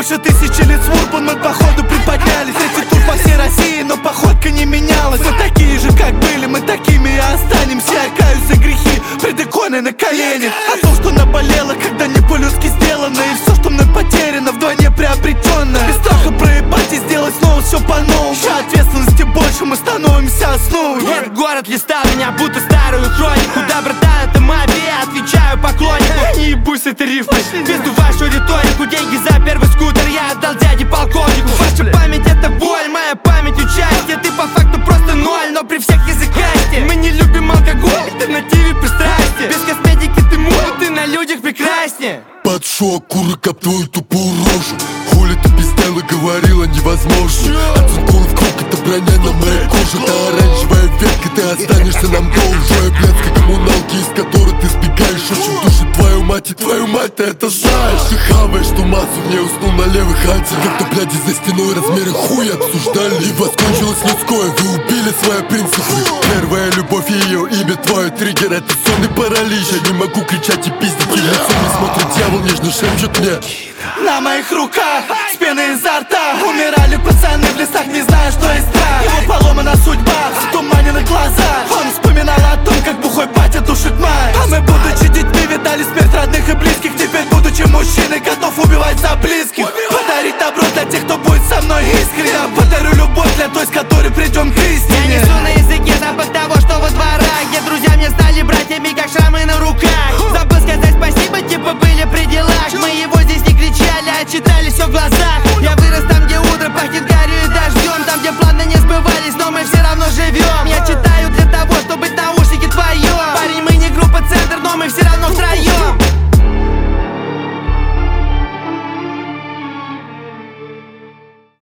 Больше 1000 лет свурбан мы походу приподнялись. Третий тур по всей России, но походка не менялась. Мы такие же, как были, мы такими и останемся. Я каюсь за грехи пред иконой на коленях. О том, что наболело, когда не по-людски сделано. И все, что мной потеряно, вдвойне приобретенно. Без страха проебать и сделать снова все по-новому. Ща ответственности больше, мы становимся основой. Этот город листал меня, будто старую хронику. Да, братан, это мобия, отвечаю поклоннику. Я не ебусь этой рифмой, пизду вашу риторику. Деньги за первый скутер я отдал дяде полковнику. Ваша память это боль, моя память участие. Ты по факту просто ноль, но при всех языкасте. Мы не любим алкоголь, альтернативе пристрастие. Без косметики ты мула, ты на людях прекраснее. Под шоу окурок об твою тупую рожу. Хули ты пиздела, говорила невозможно. От цинкуров круг, это броня на моей коже. Та оранжевая ветка, ты останешься нам должен. Твоя блядской коммуналки, из которой ты сбегаешь. Очень душит твою мать, и твою мать ты это знаешь. Ты хаваешь ту массу, не уснул на левой хате. Как-то бляди за стеной размеры хуя обсуждали. И воскончилось людское, вы убили свои принципы. Первая любовь и ее имя, твой триггер, это сонный паралич. Я не могу кричать и пиздить, и в лицо мне смотрит дьявол, нежно шепчет мне. На моих руках с пеной изо рта умирали пацаны в лесах, не зная, что есть страх. Его поломана судьба, в тумане на глазах. Он вспоминал о том, как бухой батя душит мать. А мы, будучи детьми, видали смерть родных и близких. Теперь, будучи мужчиной, готов убивать за близких. Подарить добро для тех, кто будет со мной искренне. Я подарю любовь для той, с которой придем к истине. Я несу на языке запах того, что во дворах. Где друзья мне стали братьями, как шрамы на руках. Забыл сказать спасибо, типа были при делах. Мы его здесь не кричали, а читали все в глазах.